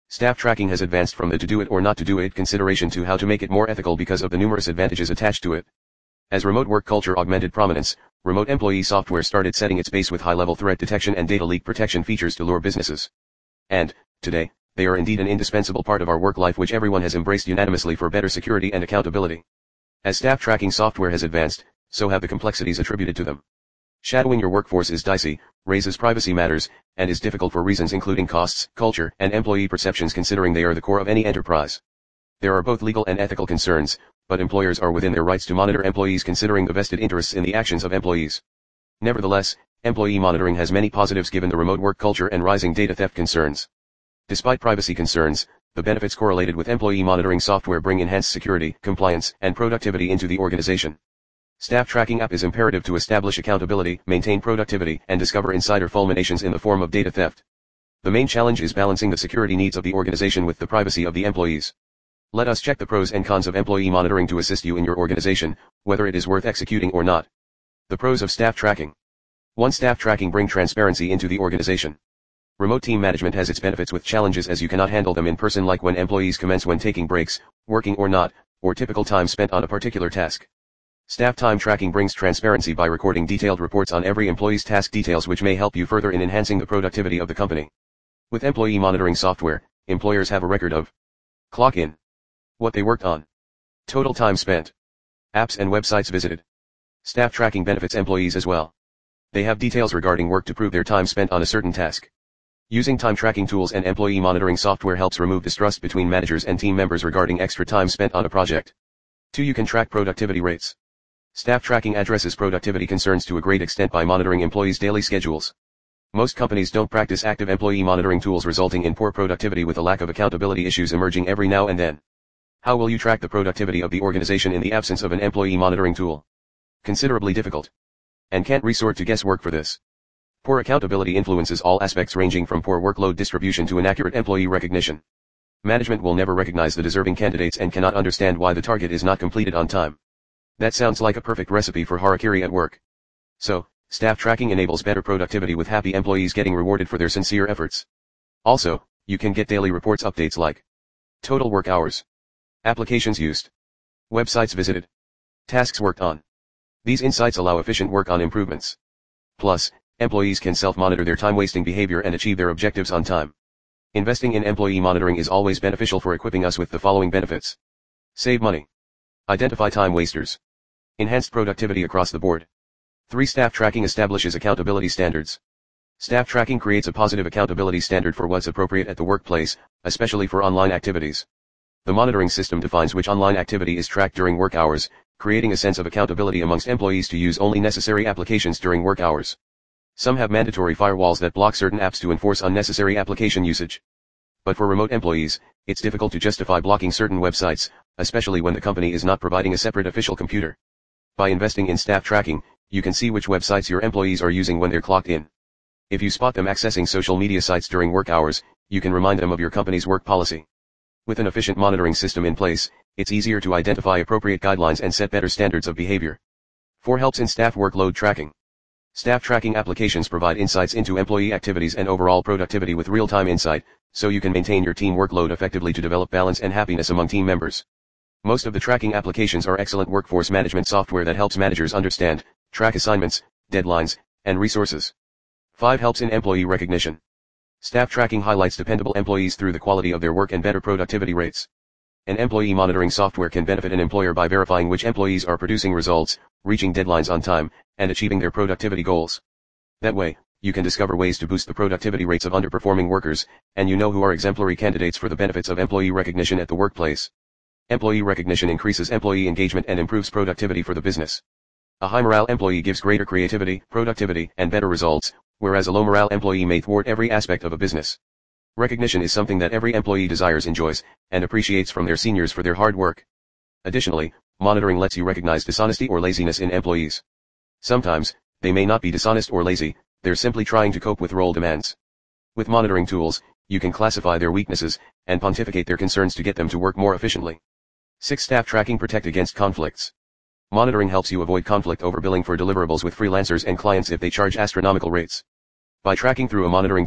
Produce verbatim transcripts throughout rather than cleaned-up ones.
Staff tracking has advanced from the to do it or not to do it consideration to how to make it more ethical because of the numerous advantages attached to it. As remote work culture augmented prominence, remote employee software started setting its base with high-level threat detection and data leak protection features to lure businesses. And, today, they are indeed an indispensable part of our work life which everyone has embraced unanimously for better security and accountability. As staff tracking software has advanced, so have the complexities attributed to them. Shadowing your workforce is dicey, raises privacy matters, and is difficult for reasons including costs, culture, and employee perceptions considering they are the core of any enterprise. There are both legal and ethical concerns, but employers are within their rights to monitor employees considering the vested interests in the actions of employees. Nevertheless, employee monitoring has many positives given the remote work culture and rising data theft concerns. Despite privacy concerns, the benefits correlated with employee monitoring software bring enhanced security, compliance, and productivity into the organization. Staff tracking app is imperative to establish accountability, maintain productivity, and discover insider fulminations in the form of data theft. The main challenge is balancing the security needs of the organization with the privacy of the employees. Let us check the pros and cons of employee monitoring to assist you in your organization, whether it is worth executing or not. The pros of staff tracking. one. Staff tracking brings transparency into the organization. Remote team management has its benefits with challenges as you cannot handle them in person like when employees commence when taking breaks, working or not, or typical time spent on a particular task. Staff time tracking brings transparency by recording detailed reports on every employee's task details which may help you further in enhancing the productivity of the company. With employee monitoring software, employers have a record of clock in, what they worked on, total time spent, apps and websites visited. Staff tracking benefits employees as well. They have details regarding work to prove their time spent on a certain task. Using time tracking tools and employee monitoring software helps remove distrust between managers and team members regarding extra time spent on a project. two. You can track productivity rates. Staff tracking addresses productivity concerns to a great extent by monitoring employees' daily schedules. Most companies don't practice active employee monitoring tools resulting in poor productivity with a lack of accountability issues emerging every now and then. How will you track the productivity of the organization in the absence of an employee monitoring tool? Considerably difficult. And can't resort to guesswork for this. Poor accountability influences all aspects ranging from poor workload distribution to inaccurate employee recognition. Management will never recognize the deserving candidates and cannot understand why the target is not completed on time. That sounds like a perfect recipe for harakiri at work. So, staff tracking enables better productivity with happy employees getting rewarded for their sincere efforts. Also, you can get daily reports updates like total work hours, applications used, websites visited, tasks worked on. These insights allow efficient work on improvements. Plus, employees can self-monitor their time-wasting behavior and achieve their objectives on time. Investing in employee monitoring is always beneficial for equipping us with the following benefits. Save money. Identify time wasters. Enhanced productivity across the board. three. Staff tracking establishes accountability standards. Staff tracking creates a positive accountability standard for what's appropriate at the workplace, especially for online activities. The monitoring system defines which online activity is tracked during work hours, creating a sense of accountability amongst employees to use only necessary applications during work hours. Some have mandatory firewalls that block certain apps to enforce unnecessary application usage. But for remote employees, it's difficult to justify blocking certain websites, especially when the company is not providing a separate official computer. By investing in staff tracking, you can see which websites your employees are using when they're clocked in. If you spot them accessing social media sites during work hours, you can remind them of your company's work policy. With an efficient monitoring system in place, it's easier to identify appropriate guidelines and set better standards of behavior. four. Helps in staff workload tracking. Staff tracking applications provide insights into employee activities and overall productivity with real-time insight, so you can maintain your team workload effectively to develop balance and happiness among team members. Most of the tracking applications are excellent workforce management software that helps managers understand, track assignments, deadlines, and resources. five. Helps in employee recognition. Staff tracking highlights dependable employees through the quality of their work and better productivity rates. An employee monitoring software can benefit an employer by verifying which employees are producing results, reaching deadlines on time, and achieving their productivity goals. That way, you can discover ways to boost the productivity rates of underperforming workers, and you know who are exemplary candidates for the benefits of employee recognition at the workplace. Employee recognition increases employee engagement and improves productivity for the business. A high morale employee gives greater creativity, productivity, and better results, whereas a low morale employee may thwart every aspect of a business. Recognition is something that every employee desires, enjoys, and appreciates from their seniors for their hard work. Additionally, monitoring lets you recognize dishonesty or laziness in employees. Sometimes, they may not be dishonest or lazy, they're simply trying to cope with role demands. With monitoring tools, you can classify their weaknesses, and pontificate their concerns to get them to work more efficiently. six. Staff tracking protect against conflicts. Monitoring helps you avoid conflict over billing for deliverables with freelancers and clients if they charge astronomical rates. By tracking through a monitoring tool,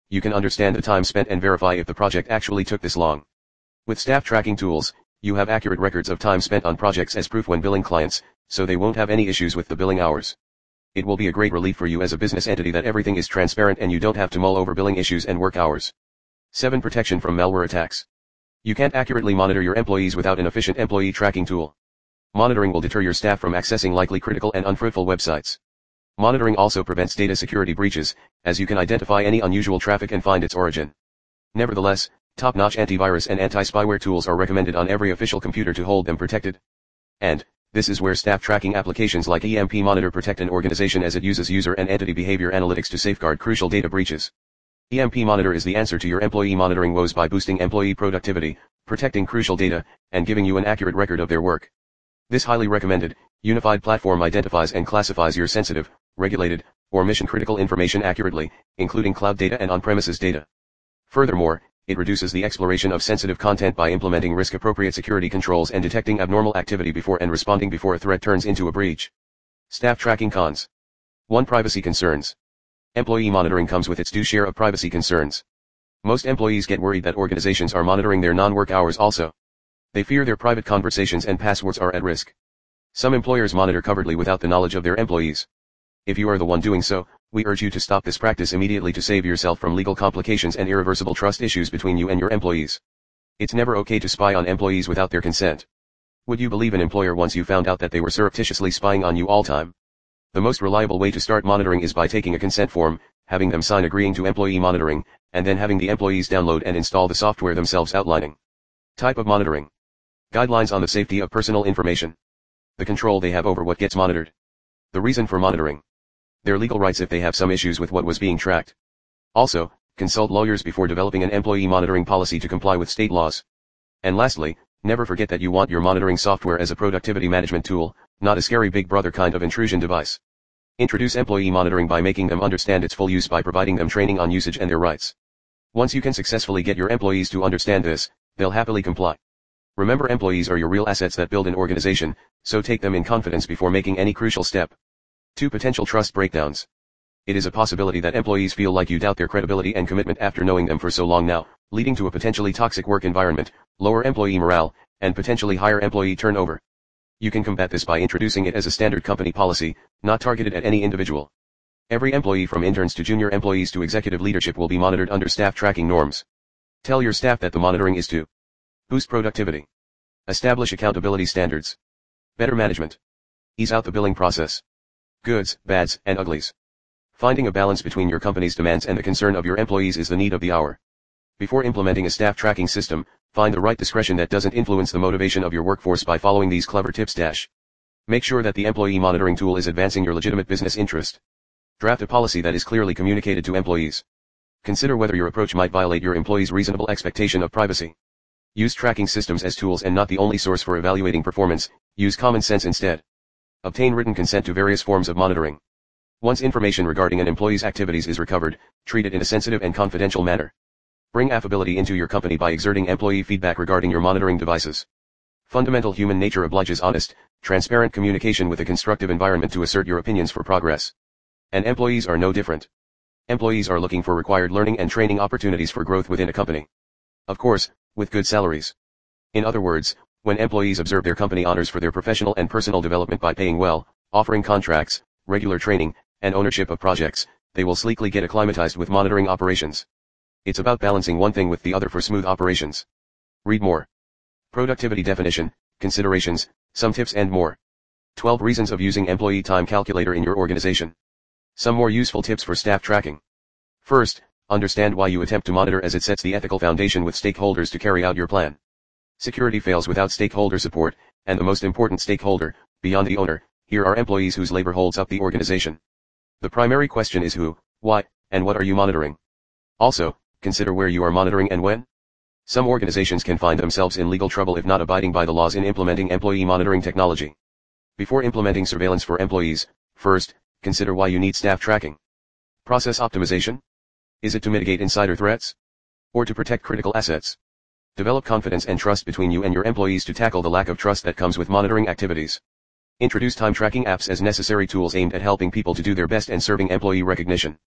you can understand the time spent and verify if the project actually took this long. With staff tracking tools, you have accurate records of time spent on projects as proof when billing clients, so they won't have any issues with the billing hours. It will be a great relief for you as a business entity that everything is transparent and you don't have to mull over billing issues and work hours. seven Protection from malware attacks. You can't accurately monitor your employees without an efficient employee tracking tool. Monitoring will deter your staff from accessing likely critical and unfruitful websites. Monitoring also prevents data security breaches, as you can identify any unusual traffic and find its origin. Nevertheless, top-notch antivirus and anti-spyware tools are recommended on every official computer to hold them protected. And, this is where staff tracking applications like E M P Monitor protect an organization as it uses user and entity behavior analytics to safeguard crucial data breaches. E M P Monitor is the answer to your employee monitoring woes by boosting employee productivity, protecting crucial data, and giving you an accurate record of their work. This highly recommended, unified platform identifies and classifies your sensitive, regulated, or mission-critical information accurately, including cloud data and on-premises data. Furthermore, it reduces the exploration of sensitive content by implementing risk-appropriate security controls and detecting abnormal activity before and responding before a threat turns into a breach. Staff tracking cons. one Privacy concerns. Employee monitoring comes with its due share of privacy concerns. Most employees get worried that organizations are monitoring their non-work hours also. They fear their private conversations and passwords are at risk. Some employers monitor covertly without the knowledge of their employees. If you are the one doing so, we urge you to stop this practice immediately to save yourself from legal complications and irreversible trust issues between you and your employees. It's never okay to spy on employees without their consent. Would you believe an employer once you found out that they were surreptitiously spying on you all time? The most reliable way to start monitoring is by taking a consent form, having them sign agreeing to employee monitoring, and then having the employees download and install the software themselves outlining. Type of monitoring. Guidelines on the safety of personal information. The control they have over what gets monitored. The reason for monitoring. Their legal rights if they have some issues with what was being tracked. Also, consult lawyers before developing an employee monitoring policy to comply with state laws. And lastly, never forget that you want your monitoring software as a productivity management tool, not a scary big brother kind of intrusion device. Introduce employee monitoring by making them understand its full use by providing them training on usage and their rights. Once you can successfully get your employees to understand this, they'll happily comply. Remember, employees are your real assets that build an organization, so take them in confidence before making any crucial step. two Potential trust breakdowns. It is a possibility that employees feel like you doubt their credibility and commitment after knowing them for so long now, leading to a potentially toxic work environment, lower employee morale, and potentially higher employee turnover. You can combat this by introducing it as a standard company policy, not targeted at any individual. Every employee from interns to junior employees to executive leadership will be monitored under staff tracking norms. Tell your staff that the monitoring is to boost productivity, establish accountability standards, better management, ease out the billing process, goods, bads, and uglies. Finding a balance between your company's demands and the concern of your employees is the need of the hour. Before implementing a staff tracking system, find the right discretion that doesn't influence the motivation of your workforce by following these clever tips. Dash. Make sure that the employee monitoring tool is advancing your legitimate business interest. Draft a policy that is clearly communicated to employees. Consider whether your approach might violate your employees' reasonable expectation of privacy. Use tracking systems as tools and not the only source for evaluating performance, use common sense instead. Obtain written consent to various forms of monitoring. Once information regarding an employee's activities is recovered, treat it in a sensitive and confidential manner. Bring affability into your company by exerting employee feedback regarding your monitoring devices. Fundamental human nature obliges honest, transparent communication with a constructive environment to assert your opinions for progress. And employees are no different. Employees are looking for required learning and training opportunities for growth within a company. Of course, with good salaries. In other words, when employees observe their company honors for their professional and personal development by paying well, offering contracts, regular training, and ownership of projects, they will sleekly get acclimatized with monitoring operations. It's about balancing one thing with the other for smooth operations. Read more. Productivity definition, considerations, some tips and more. twelve reasons of using employee time calculator in your organization. Some more useful tips for staff tracking. First, understand why you attempt to monitor, as it sets the ethical foundation with stakeholders to carry out your plan. Security fails without stakeholder support, and the most important stakeholder, beyond the owner, here are employees whose labor holds up the organization. The primary question is who, why, and what are you monitoring? Also, consider where you are monitoring and when. Some organizations can find themselves in legal trouble if not abiding by the laws in implementing employee monitoring technology. Before implementing surveillance for employees, first, consider why you need staff tracking. Process optimization? Is it to mitigate insider threats? Or to protect critical assets? Develop confidence and trust between you and your employees to tackle the lack of trust that comes with monitoring activities. Introduce time tracking apps as necessary tools aimed at helping people to do their best and serving employee recognition.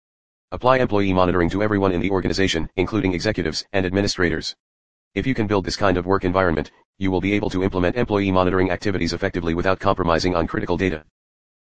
Apply employee monitoring to everyone in the organization, including executives and administrators. If you can build this kind of work environment, you will be able to implement employee monitoring activities effectively without compromising on critical data.